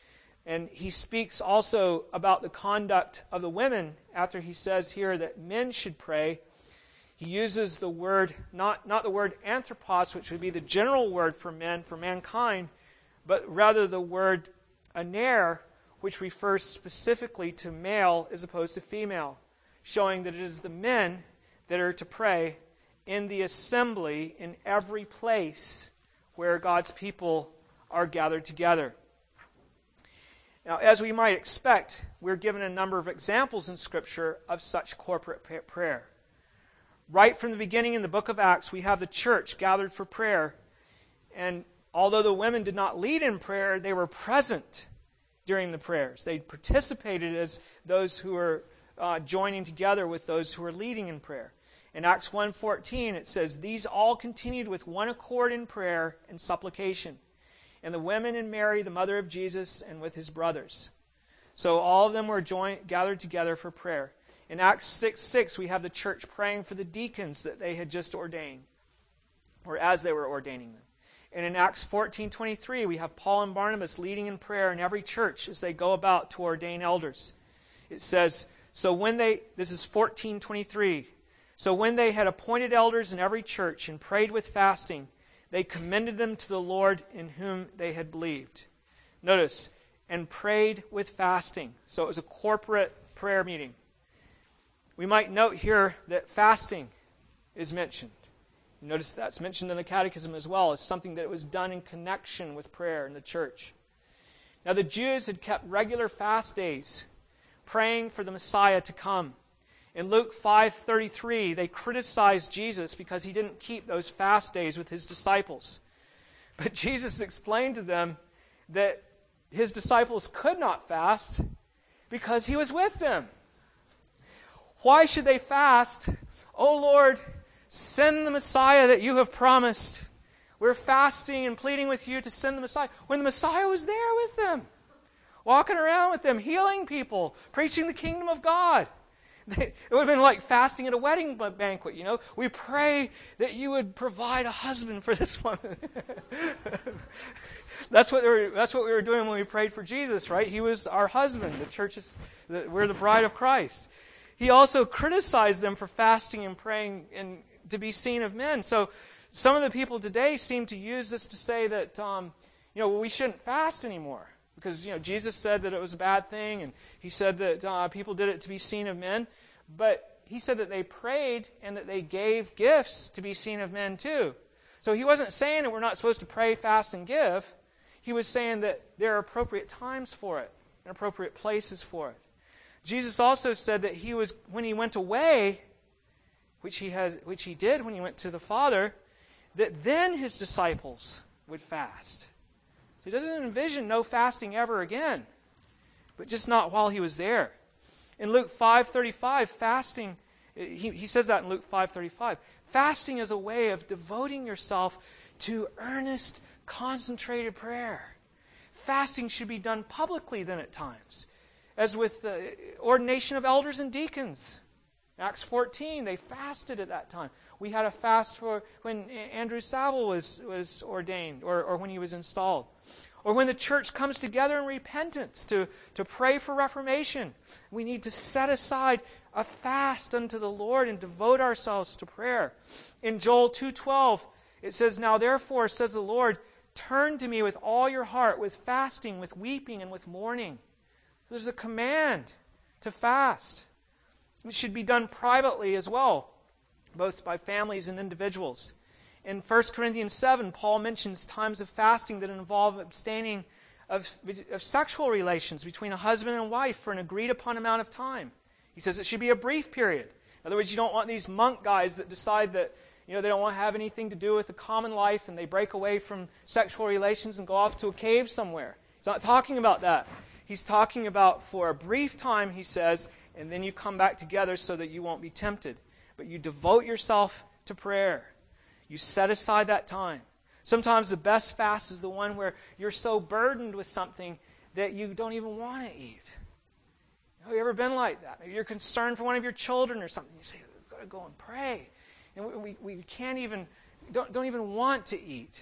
And he speaks also about the conduct of the women after he says here that men should pray. He uses the word, not, not the word anthropos, which would be the general word for men, for mankind, but rather the word aner, which refers specifically to male as opposed to female, showing that it is the men that are to pray in the assembly in every place where God's people are gathered together. Now, as we might expect, we're given a number of examples in Scripture of such corporate prayer. Right from the beginning in the book of Acts, we have the church gathered for prayer. And although the women did not lead in prayer, they were present during the prayers. They participated as those who were uh, joining together with those who were leading in prayer. In Acts one fourteen, it says, "These all continued with one accord in prayer and supplication, and the women and Mary, the mother of Jesus, and with his brothers." So all of them were joined, gathered together for prayer. In Acts six six, we have the church praying for the deacons that they had just ordained, or as they were ordaining them. And in Acts fourteen twenty-three, we have Paul and Barnabas leading in prayer in every church as they go about to ordain elders. It says, so when they, this is fourteen twenty-three, "So when they had appointed elders in every church and prayed with fasting, they commended them to the Lord in whom they had believed." Notice, and prayed with fasting. So it was a corporate prayer meeting. We might note here that fasting is mentioned. Notice that's mentioned in the Catechism as well as something that was done in connection with prayer in the church. Now the Jews had kept regular fast days, praying for the Messiah to come. In Luke five thirty-three, they criticized Jesus because he didn't keep those fast days with his disciples. But Jesus explained to them that his disciples could not fast because he was with them. Why should they fast? "Oh Lord, send the Messiah that you have promised. We're fasting and pleading with you to send the Messiah." When the Messiah was there with them, walking around with them, healing people, preaching the kingdom of God. It would have been like fasting at a wedding banquet, you know. "We pray that you would provide a husband for this woman." That's what they were, that's what we were doing when we prayed for Jesus, right? He was our husband. The church is, the, we're the bride of Christ. He also criticized them for fasting and praying and to be seen of men. So some of the people today seem to use this to say that, um, you know, we shouldn't fast anymore. Because, you know, Jesus said that it was a bad thing, and he said that uh, people did it to be seen of men. But he said that they prayed and that they gave gifts to be seen of men too. So he wasn't saying that we're not supposed to pray, fast, and give. He was saying that there are appropriate times for it and appropriate places for it. Jesus also said that he was, when he went away, which he has, which he did when he went to the Father, that then his disciples would fast. So he doesn't envision no fasting ever again, but just not while he was there. In Luke five thirty-five, fasting, he, he says that in Luke five thirty-five, fasting is a way of devoting yourself to earnest, concentrated prayer. Fasting should be done publicly then at times, as with the ordination of elders and deacons. Acts fourteen, they fasted at that time. We had a fast for when Andrew Saville was, was ordained or, or when he was installed. Or when the church comes together in repentance to, to pray for reformation. We need to set aside a fast unto the Lord and devote ourselves to prayer. In Joel two twelve, it says, "Now therefore, says the Lord, turn to me with all your heart, with fasting, with weeping, and with mourning." There's a command to fast. It should be done privately as well, both by families and individuals. In First Corinthians seven, Paul mentions times of fasting that involve abstaining of, of sexual relations between a husband and wife for an agreed upon amount of time. He says it should be a brief period. In other words, you don't want these monk guys that decide that, you know, they don't want to have anything to do with the common life and they break away from sexual relations and go off to a cave somewhere. He's not talking about that. He's talking about for a brief time, he says, and then you come back together so that you won't be tempted. But you devote yourself to prayer. You set aside that time. Sometimes the best fast is the one where you're so burdened with something that you don't even want to eat. Have you ever been like that? Maybe you're concerned for one of your children or something. You say, we've got to go and pray. And we, we, we can't even, don't, don't even want to eat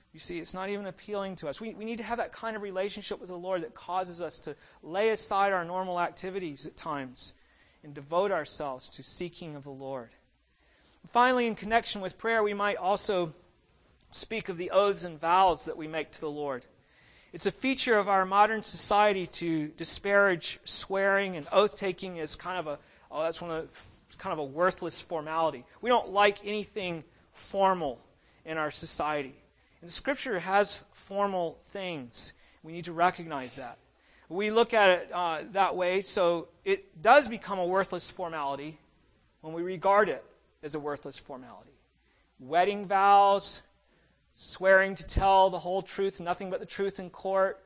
You see, it's not even appealing to us. We, we need to have that kind of relationship with the Lord that causes us to lay aside our normal activities at times and devote ourselves to seeking of the Lord. Finally, in connection with prayer, we might also speak of the oaths and vows that we make to the Lord. It's a feature of our modern society to disparage swearing and oath-taking as kind of a, oh, that's one of the, kind of a worthless formality. We don't like anything formal in our society. And the Scripture has formal things. We need to recognize that. We look at it uh, that way, so it does become a worthless formality when we regard it as a worthless formality. Wedding vows, swearing to tell the whole truth, nothing but the truth in court,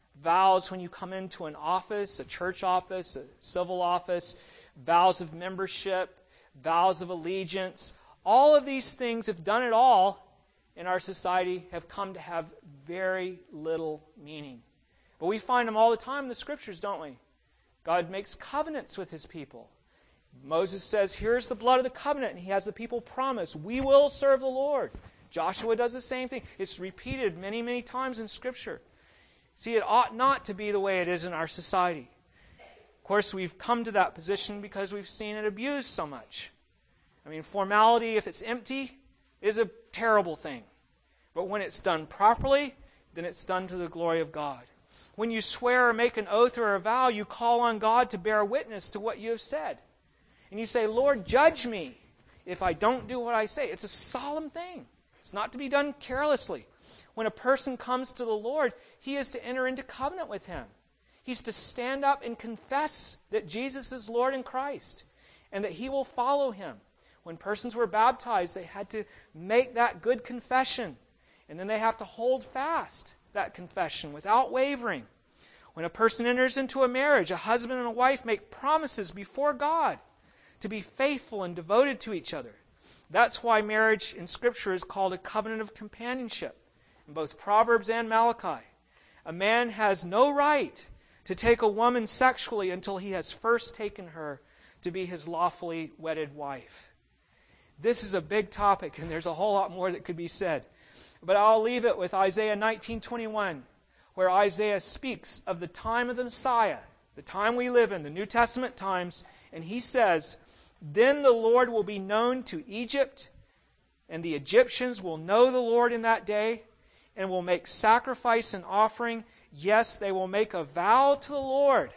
vows when you come into an office, a church office, a civil office, vows of membership, vows of allegiance. All of these things, if done at all in our society, have come to have very little meaning. But we find them all the time in the Scriptures, don't we? God makes covenants with His people. Moses says, here's the blood of the covenant, and he has the people promise, we will serve the Lord. Joshua does the same thing. It's repeated many, many times in Scripture. See, it ought not to be the way it is in our society. Of course, we've come to that position because we've seen it abused so much. I mean, formality, if it's empty, is a terrible thing. But when it's done properly, then it's done to the glory of God. When you swear or make an oath or a vow, you call on God to bear witness to what you have said. And you say, Lord, judge me if I don't do what I say. It's a solemn thing. It's not to be done carelessly. When a person comes to the Lord, he is to enter into covenant with Him. He's to stand up and confess that Jesus is Lord and Christ, and that he will follow Him. When persons were baptized, they had to make that good confession, and then they have to hold fast that confession without wavering. When a person enters into a marriage, a husband and a wife make promises before God to be faithful and devoted to each other. That's why marriage in Scripture is called a covenant of companionship, in both Proverbs and Malachi. A man has no right to take a woman sexually until he has first taken her to be his lawfully wedded wife. This is a big topic, and there's a whole lot more that could be said. But I'll leave it with Isaiah nineteen twenty-one, where Isaiah speaks of the time of the Messiah, the time we live in, the New Testament times, and he says, then the Lord will be known to Egypt, and the Egyptians will know the Lord in that day, and will make sacrifice and offering. Yes, they will make a vow to the Lord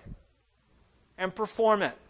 and perform it.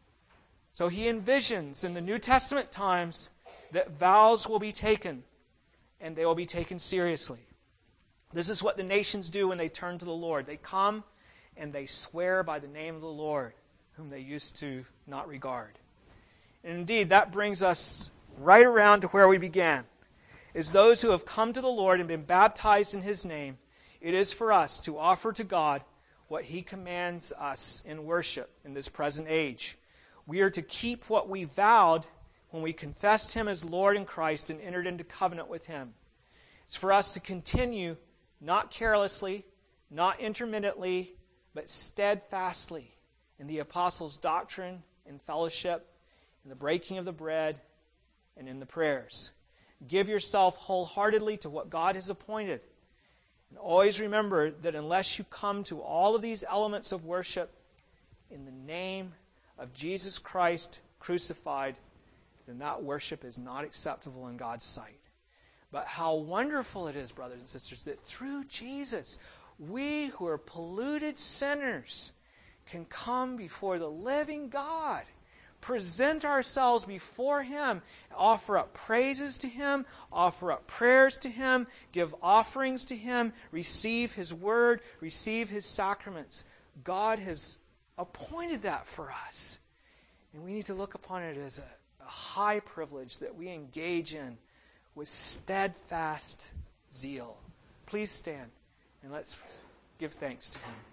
So he envisions in the New Testament times that vows will be taken, and they will be taken seriously. This is what the nations do when they turn to the Lord. They come and they swear by the name of the Lord, whom they used to not regard. And indeed, that brings us right around to where we began. Is those who have come to the Lord and been baptized in His name, it is for us to offer to God what He commands us in worship in this present age. We are to keep what we vowed when we confessed Him as Lord and Christ and entered into covenant with Him. It's for us to continue, not carelessly, not intermittently, but steadfastly in the apostles' doctrine and fellowship, in the breaking of the bread, and in the prayers. Give yourself wholeheartedly to what God has appointed. And always remember that unless you come to all of these elements of worship in the name of Jesus Christ crucified, then that worship is not acceptable in God's sight. But how wonderful it is, brothers and sisters, that through Jesus, we who are polluted sinners can come before the living God, present ourselves before Him, offer up praises to Him, offer up prayers to Him, give offerings to Him, receive His Word, receive His sacraments. God has appointed that for us. And we need to look upon it as a, a high privilege that we engage in with steadfast zeal. Please stand and let's give thanks to Him.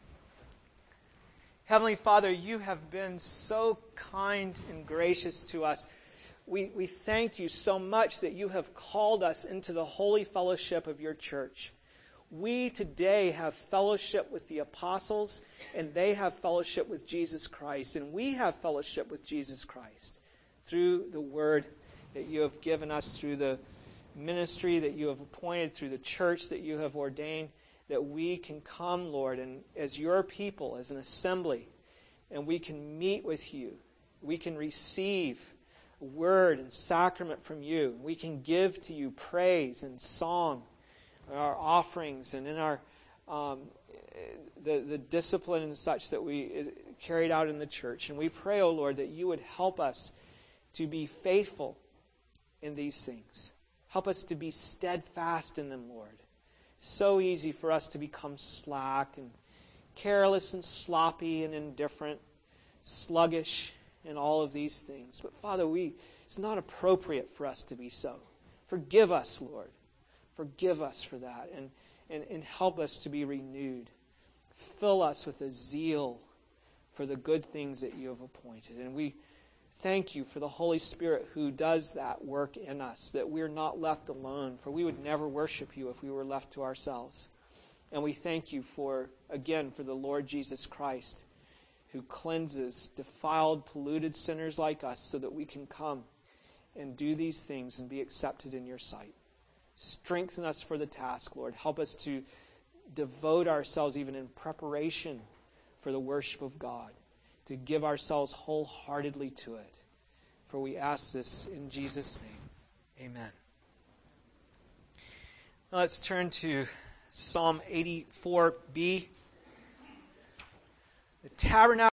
Heavenly Father, You have been so kind and gracious to us. We, we thank You so much that You have called us into the holy fellowship of Your church. We today have fellowship with the apostles, and they have fellowship with Jesus Christ, and we have fellowship with Jesus Christ through the Word that You have given us through the ministry that you have appointed, through the church that you have ordained, that we can come, Lord, and as your people, as an assembly, and we can meet with you. We can receive word and sacrament from you. We can give to you praise and song, our offerings, and in our um, the the discipline and such that we carried out in the church. And we pray, O Lord, that you would help us to be faithful in these things. Help us to be steadfast in them, Lord. So easy for us to become slack and careless and sloppy and indifferent, sluggish, and all of these things. But Father, we it's not appropriate for us to be so. Forgive us, Lord. Forgive us for that, and, and, and help us to be renewed. Fill us with a zeal for the good things that you have appointed. And we thank you for the Holy Spirit who does that work in us, that we're not left alone, for we would never worship you if we were left to ourselves. And we thank you for, again, for the Lord Jesus Christ, who cleanses defiled, polluted sinners like us so that we can come and do these things and be accepted in your sight. Strengthen us for the task, Lord. Help us to devote ourselves even in preparation for the worship of God, to give ourselves wholeheartedly to it. For we ask this in Jesus' name. Amen. Now let's turn to Psalm eighty-four B. The tabernacle